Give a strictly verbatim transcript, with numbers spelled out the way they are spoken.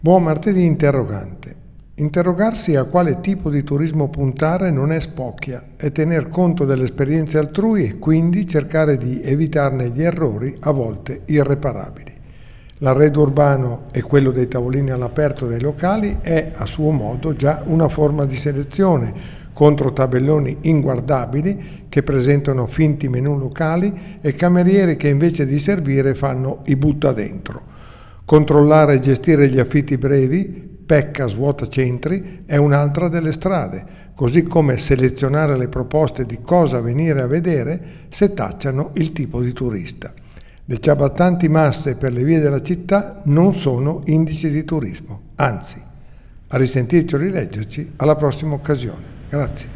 Buon martedì interrogante. Interrogarsi a quale tipo di turismo puntare non è spocchia, è tener conto delle esperienze altrui e quindi cercare di evitarne gli errori, a volte irreparabili. L'arredo urbano e quello dei tavolini all'aperto dei locali è, a suo modo, già una forma di selezione contro tabelloni inguardabili che presentano finti menù locali e camerieri che invece di servire fanno i butta dentro. Controllare e gestire gli affitti brevi, pecca svuota centri, è un'altra delle strade, così come selezionare le proposte di cosa venire a vedere se tacciano il tipo di turista. Le ciabattanti masse per le vie della città non sono indici di turismo, anzi. A risentirci o rileggerci alla prossima occasione. Grazie.